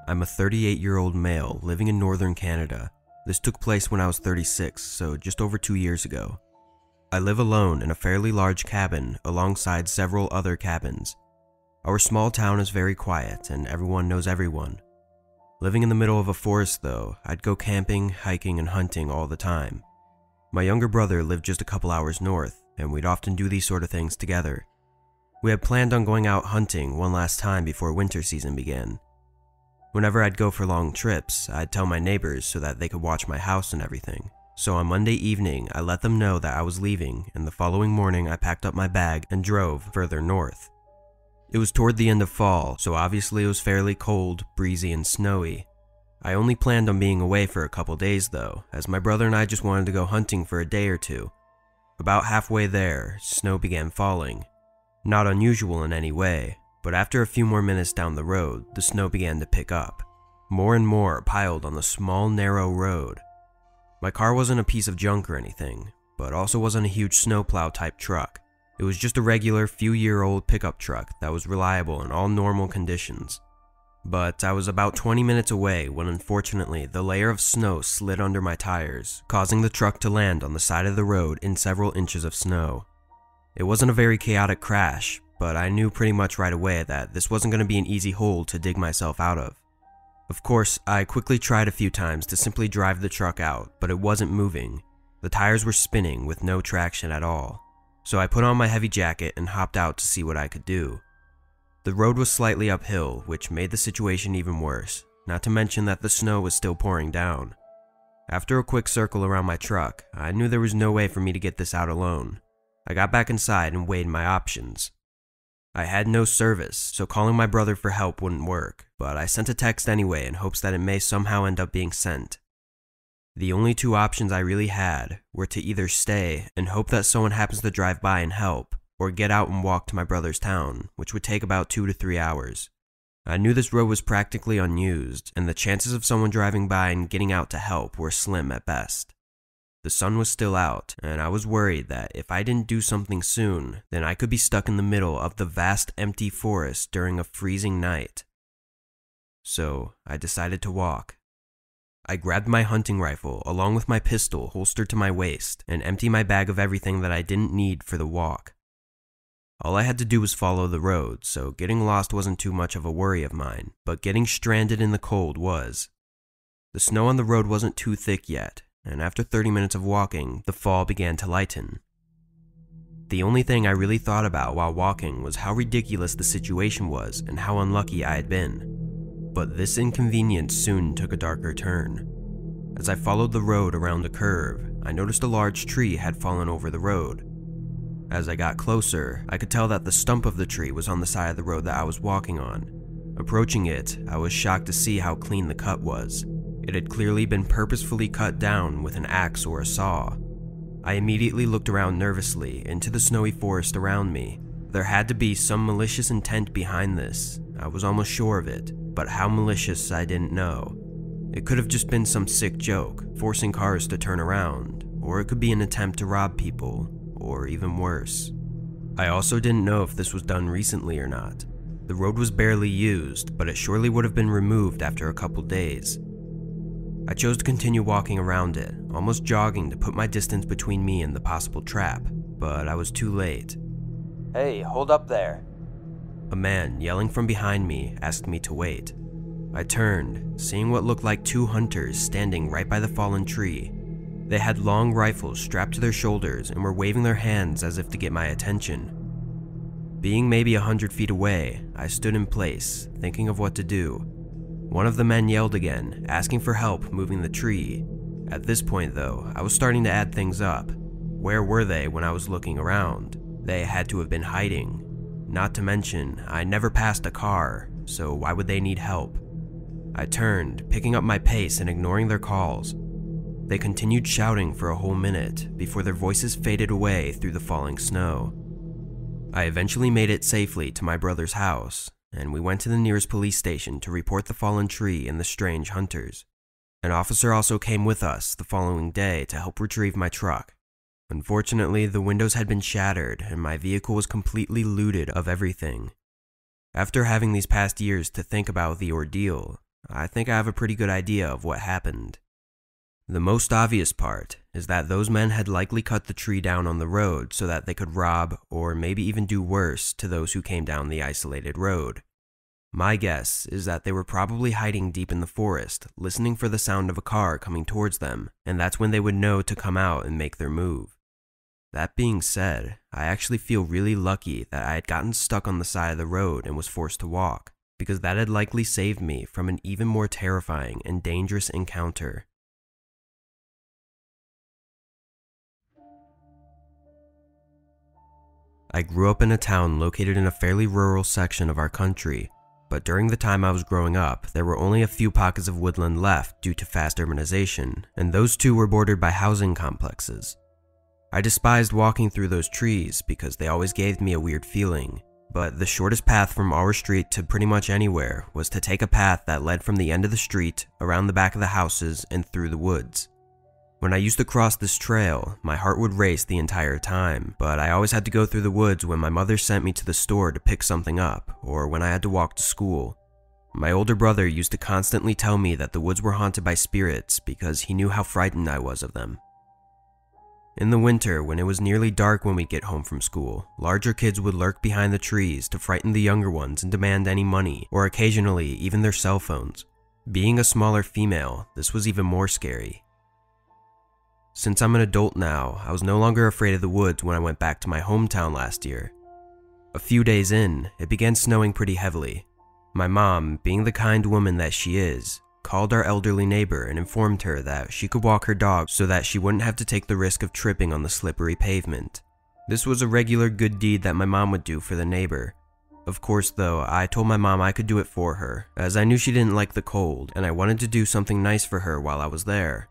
I'm a 38-year-old male living in northern Canada. This took place when I was 36, so just over 2 years ago. I live alone in a fairly large cabin alongside several other cabins. Our small town is very quiet and everyone knows everyone. Living in the middle of a forest though, I'd go camping, hiking, and hunting all the time. My younger brother lived just a couple hours north, and we'd often do these sort of things together. We had planned on going out hunting one last time before winter season began. Whenever I'd go for long trips, I'd tell my neighbors so that they could watch my house and everything. So on Monday evening, I let them know that I was leaving, and the following morning I packed up my bag and drove further north. It was toward the end of fall, so obviously it was fairly cold, breezy, and snowy. I only planned on being away for a couple days though, as my brother and I just wanted to go hunting for a day or two. About halfway there, snow began falling. Not unusual in any way, but after a few more minutes down the road, the snow began to pick up. More and more piled on the small, narrow road. My car wasn't a piece of junk or anything, but also wasn't a huge snowplow type truck. It was just a regular few-year-old pickup truck that was reliable in all normal conditions. But I was about 20 minutes away when unfortunately the layer of snow slid under my tires, causing the truck to land on the side of the road in several inches of snow. It wasn't a very chaotic crash, but I knew pretty much right away that this wasn't going to be an easy hole to dig myself out of. Of course, I quickly tried a few times to simply drive the truck out, but it wasn't moving. The tires were spinning with no traction at all. So I put on my heavy jacket and hopped out to see what I could do. The road was slightly uphill, which made the situation even worse, not to mention that the snow was still pouring down. After a quick circle around my truck, I knew there was no way for me to get this out alone. I got back inside and weighed my options. I had no service, so calling my brother for help wouldn't work, but I sent a text anyway in hopes that it may somehow end up being sent. The only two options I really had were to either stay and hope that someone happens to drive by and help, or get out and walk to my brother's town, which would take about 2 to 3 hours. I knew this road was practically unused, and the chances of someone driving by and getting out to help were slim at best. The sun was still out, and I was worried that if I didn't do something soon, then I could be stuck in the middle of the vast empty forest during a freezing night. So I decided to walk. I grabbed my hunting rifle along with my pistol holstered to my waist and emptied my bag of everything that I didn't need for the walk. All I had to do was follow the road, so getting lost wasn't too much of a worry of mine, but getting stranded in the cold was. The snow on the road wasn't too thick yet, and after 30 minutes of walking, the fall began to lighten. The only thing I really thought about while walking was how ridiculous the situation was and how unlucky I had been. But this inconvenience soon took a darker turn. As I followed the road around a curve, I noticed a large tree had fallen over the road. As I got closer, I could tell that the stump of the tree was on the side of the road that I was walking on. Approaching it, I was shocked to see how clean the cut was. It had clearly been purposefully cut down with an axe or a saw. I immediately looked around nervously into the snowy forest around me. There had to be some malicious intent behind this. I was almost sure of it, but how malicious I didn't know. It could have just been some sick joke, forcing cars to turn around, or it could be an attempt to rob people, or even worse. I also didn't know if this was done recently or not. The road was barely used, but it surely would have been removed after a couple days. I chose to continue walking around it, almost jogging to put my distance between me and the possible trap, but I was too late. "Hey, hold up there." A man yelling from behind me asked me to wait. I turned, seeing what looked like 2 hunters standing right by the fallen tree. They had long rifles strapped to their shoulders and were waving their hands as if to get my attention. Being maybe 100 feet away, I stood in place, thinking of what to do. One of the men yelled again, asking for help moving the tree. At this point though, I was starting to add things up. Where were they when I was looking around? They had to have been hiding. Not to mention, I never passed a car, so why would they need help? I turned, picking up my pace and ignoring their calls. They continued shouting for a whole minute before their voices faded away through the falling snow. I eventually made it safely to my brother's house, and we went to the nearest police station to report the fallen tree and the strange hunters. An officer also came with us the following day to help retrieve my truck. Unfortunately, the windows had been shattered and my vehicle was completely looted of everything. After having these past years to think about the ordeal, I think I have a pretty good idea of what happened. The most obvious part is that those men had likely cut the tree down on the road so that they could rob or maybe even do worse to those who came down the isolated road. My guess is that they were probably hiding deep in the forest, listening for the sound of a car coming towards them, and that's when they would know to come out and make their move. That being said, I actually feel really lucky that I had gotten stuck on the side of the road and was forced to walk, because that had likely saved me from an even more terrifying and dangerous encounter. I grew up in a town located in a fairly rural section of our country, but during the time I was growing up, there were only a few pockets of woodland left due to fast urbanization, and those too were bordered by housing complexes. I despised walking through those trees because they always gave me a weird feeling, but the shortest path from our street to pretty much anywhere was to take a path that led from the end of the street, around the back of the houses, and through the woods. When I used to cross this trail, my heart would race the entire time, but I always had to go through the woods when my mother sent me to the store to pick something up, or when I had to walk to school. My older brother used to constantly tell me that the woods were haunted by spirits because he knew how frightened I was of them. In the winter, when it was nearly dark when we'd get home from school, larger kids would lurk behind the trees to frighten the younger ones and demand any money, or occasionally even their cell phones. Being a smaller female, this was even more scary. Since I'm an adult now, I was no longer afraid of the woods when I went back to my hometown last year. A few days in, it began snowing pretty heavily. My mom, being the kind woman that she is, called our elderly neighbor and informed her that she could walk her dog so that she wouldn't have to take the risk of tripping on the slippery pavement. This was a regular good deed that my mom would do for the neighbor. Of course though, I told my mom I could do it for her, as I knew she didn't like the cold and I wanted to do something nice for her while I was there.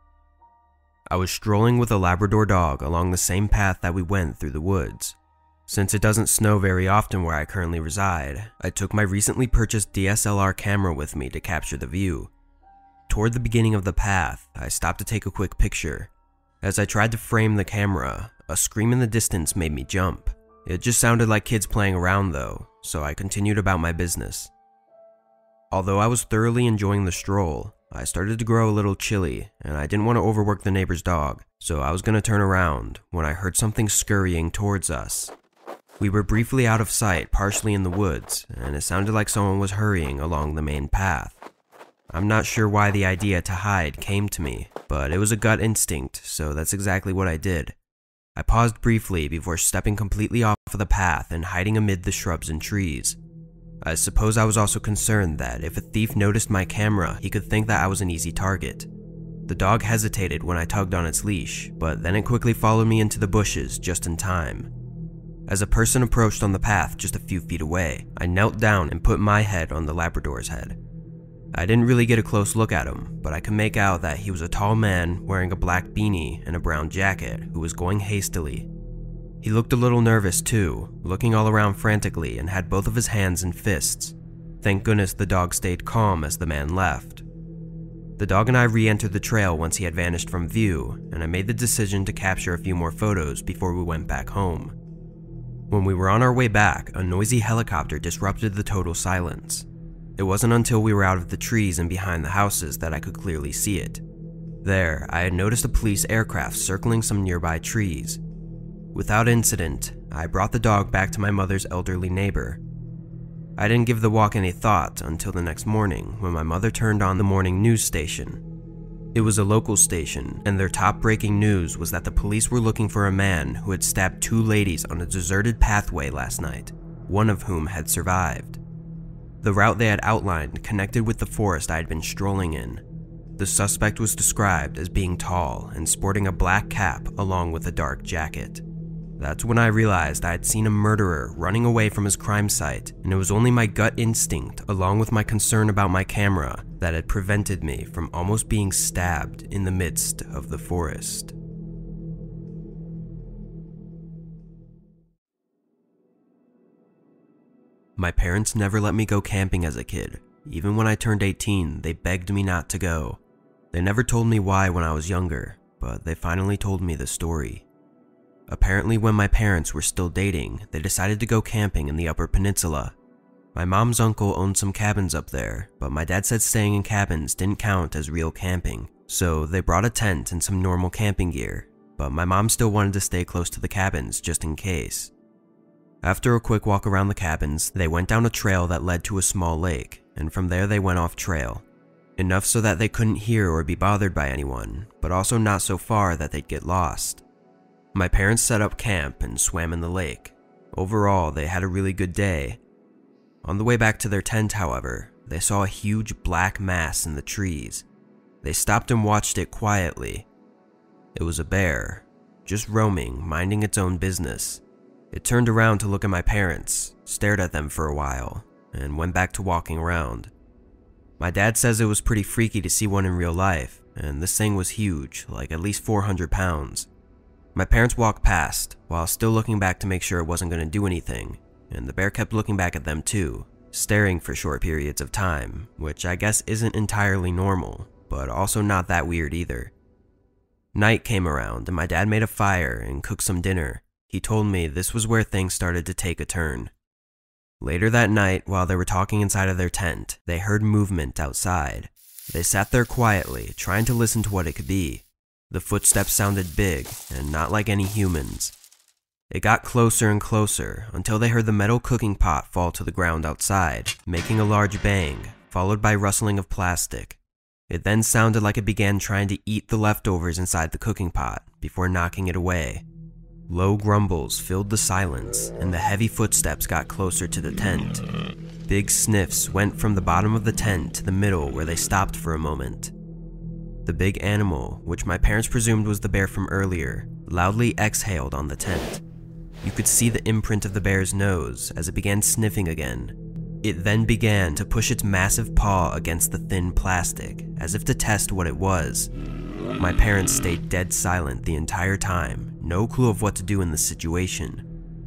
I was strolling with a Labrador dog along the same path that we went through the woods. Since it doesn't snow very often where I currently reside, I took my recently purchased DSLR camera with me to capture the view. Toward the beginning of the path, I stopped to take a quick picture. As I tried to frame the camera, a scream in the distance made me jump. It just sounded like kids playing around though, so I continued about my business. Although I was thoroughly enjoying the stroll, I started to grow a little chilly, and I didn't want to overwork the neighbor's dog, so I was going to turn around when I heard something scurrying towards us. We were briefly out of sight, partially in the woods, and it sounded like someone was hurrying along the main path. I'm not sure why the idea to hide came to me, but it was a gut instinct, so that's exactly what I did. I paused briefly before stepping completely off of the path and hiding amid the shrubs and trees. I suppose I was also concerned that if a thief noticed my camera, he could think that I was an easy target. The dog hesitated when I tugged on its leash, but then it quickly followed me into the bushes just in time. As a person approached on the path just a few feet away, I knelt down and put my head on the Labrador's head. I didn't really get a close look at him, but I could make out that he was a tall man wearing a black beanie and a brown jacket who was going hastily. He looked a little nervous too, looking all around frantically and had both of his hands in fists. Thank goodness the dog stayed calm as the man left. The dog and I re-entered the trail once he had vanished from view, and I made the decision to capture a few more photos before we went back home. When we were on our way back, a noisy helicopter disrupted the total silence. It wasn't until we were out of the trees and behind the houses that I could clearly see it. There, I had noticed a police aircraft circling some nearby trees. Without incident, I brought the dog back to my mother's elderly neighbor. I didn't give the walk any thought until the next morning when my mother turned on the morning news station. It was a local station, and their top breaking news was that the police were looking for a man who had stabbed two ladies on a deserted pathway last night, one of whom had survived. The route they had outlined connected with the forest I had been strolling in. The suspect was described as being tall and sporting a black cap along with a dark jacket. That's when I realized I had seen a murderer running away from his crime site, and it was only my gut instinct, along with my concern about my camera, that had prevented me from almost being stabbed in the midst of the forest. My parents never let me go camping as a kid. Even when I turned 18, they begged me not to go. They never told me why when I was younger, but they finally told me the story. Apparently when my parents were still dating, they decided to go camping in the Upper Peninsula. My mom's uncle owned some cabins up there, but my dad said staying in cabins didn't count as real camping, so they brought a tent and some normal camping gear, but my mom still wanted to stay close to the cabins just in case. After a quick walk around the cabins, they went down a trail that led to a small lake, and from there they went off trail. Enough so that they couldn't hear or be bothered by anyone, but also not so far that they'd get lost. My parents set up camp and swam in the lake. Overall, they had a really good day. On the way back to their tent, however, they saw a huge black mass in the trees. They stopped and watched it quietly. It was a bear, just roaming, minding its own business. It turned around to look at my parents, stared at them for a while, and went back to walking around. My dad says it was pretty freaky to see one in real life, and this thing was huge, like at least 400 pounds. My parents walked past, while still looking back to make sure it wasn't going to do anything, and the bear kept looking back at them too, staring for short periods of time, which I guess isn't entirely normal, but also not that weird either. Night came around and my dad made a fire and cooked some dinner. He told me this was where things started to take a turn. Later that night, while they were talking inside of their tent, they heard movement outside. They sat there quietly, trying to listen to what it could be. The footsteps sounded big, and not like any humans. It got closer and closer, until they heard the metal cooking pot fall to the ground outside, making a large bang, followed by rustling of plastic. It then sounded like it began trying to eat the leftovers inside the cooking pot, before knocking it away. Low grumbles filled the silence, and the heavy footsteps got closer to the tent. Big sniffs went from the bottom of the tent to the middle where they stopped for a moment. The big animal, which my parents presumed was the bear from earlier, loudly exhaled on the tent. You could see the imprint of the bear's nose as it began sniffing again. It then began to push its massive paw against the thin plastic, as if to test what it was. My parents stayed dead silent the entire time, no clue of what to do in this situation.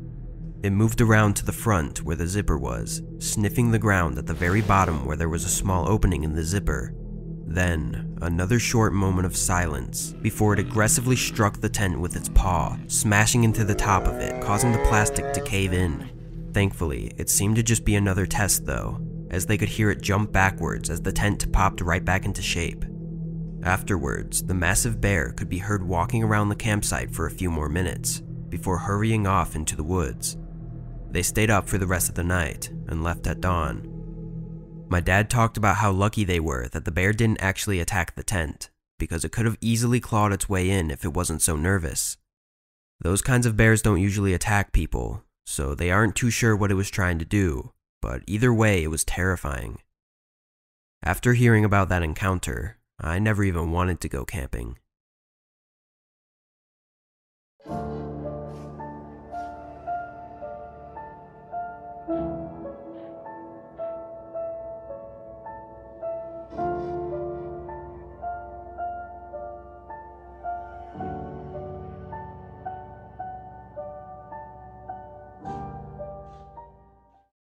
It moved around to the front where the zipper was, sniffing the ground at the very bottom where there was a small opening in the zipper. Then, another short moment of silence before it aggressively struck the tent with its paw, smashing into the top of it, causing the plastic to cave in. Thankfully, it seemed to just be another test though, as they could hear it jump backwards as the tent popped right back into shape. Afterwards, the massive bear could be heard walking around the campsite for a few more minutes, before hurrying off into the woods. They stayed up for the rest of the night, and left at dawn. My dad talked about how lucky they were that the bear didn't actually attack the tent, because it could have easily clawed its way in if it wasn't so nervous. Those kinds of bears don't usually attack people, so they aren't too sure what it was trying to do, but either way it was terrifying. After hearing about that encounter, I never even wanted to go camping.